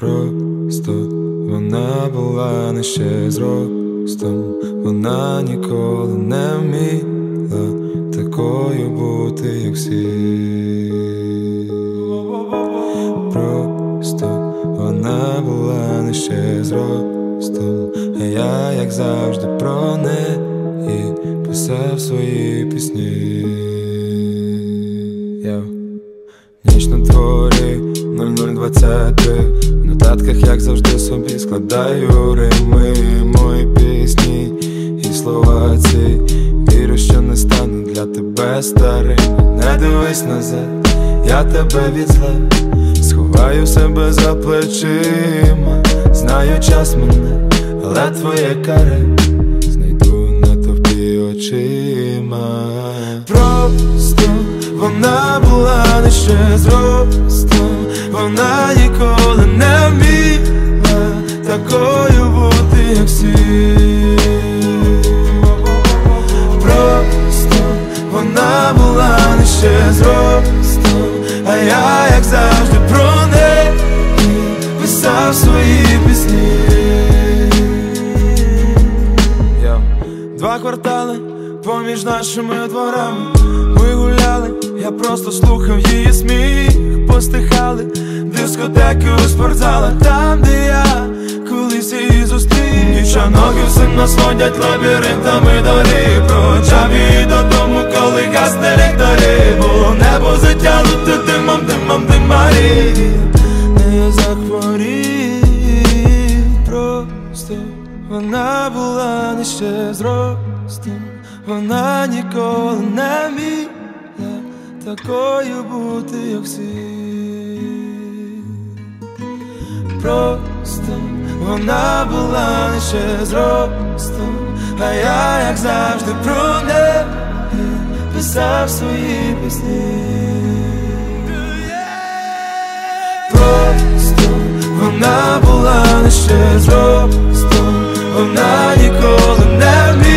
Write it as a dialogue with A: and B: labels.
A: Просто вона була нижче зростом, вона ніколи не вміла такою бути, як всі. Просто вона була нижче зростом, а я, як завжди, про неї писав свої пісні. Ніч на дворі, 00:23. В нотатках, як завжди, собі складаю рими, мої пісні і слова ці. Вірю, що не стану для тебе старим. Не дивись назад, я тебе від зла сховаю себе за плечима. Знаю, час мене, але твоє каре знайду на товпі очима. Просто вона була нижче зростом, вона ніколи не вміла такою бути, як всі. Просто вона була нижче зростом, а я, як завжди, про неї писав свої пісні. Два квартали поміж нашими дворами ми гуляли, я просто слухав її сміх. Постихали дискотеки у спортзалах, там, де я колись її зустрів. Дівчонки все нас водять лабіринтами доріг, проводжав її додому, коли гасне ліхтарі. Було небо затягнуте димом, димом, димарі. Не я захворів. Просто вона була нижче зростом, вона ніколи не вміла такою бути, як всі. Просто вона була нижче зростом, а я, як завжди, про неї писав свої пісні. Просто вона була нижче зростом, вона ніколи не вміла